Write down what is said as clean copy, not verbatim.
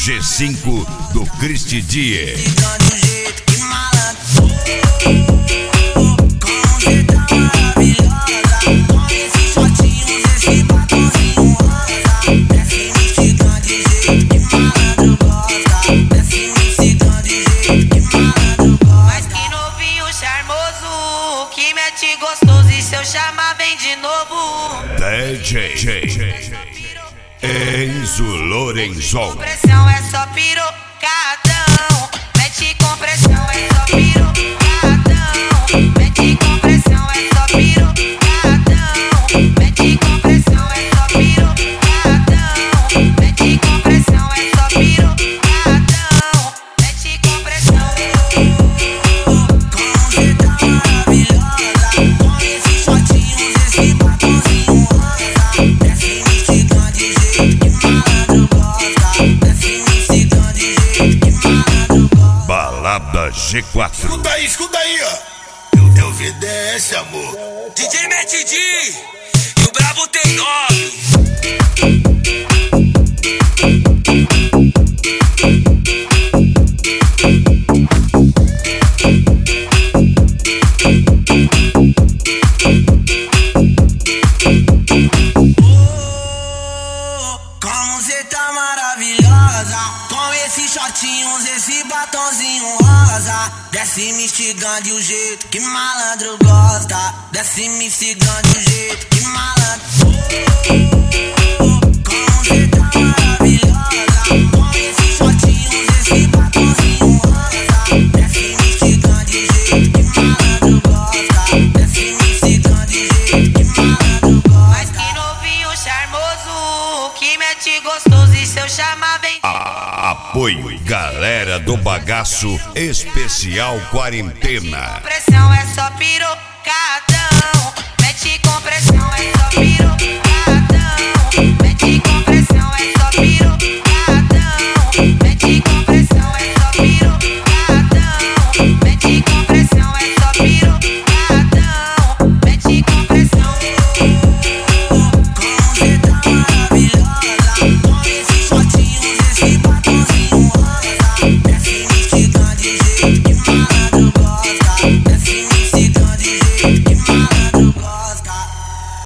G5 do Cristi Die. Gostoso, e se eu chamar vem de novo. DJ Enzo Lorenzon. Pressão é só pirocadão. Mete com pressão é só pirocadão. Mete com pressão é só pirocadão. Mete com pressão é só pirocadão. Mete com pressão é só pirocadão. Mete com pressão. Balada G4. Escuta aí, ó. Eu VDS, amor. DJ Matt D e o Brabo tem nome. Como cê tá maravilhosa, com esses shortinhos, esse batonzinho rosa. Desce me instigando de um jeito que malandro gosta. Desce me instigando de um jeito que malandro. Como cê tá maravilhosa, com esses shortinhos, esse batonzinho rosa. Desce me instigando de um jeito que malandro gosta. Desce me instigando de um jeito que malandro gosta. Mas que novinho charmoso, que mete gostoso, e se eu chamar vem. Apoio galera do bagaço especial quarentena. Pressão é só pirocadão. Mete com pressão é só pirocadão.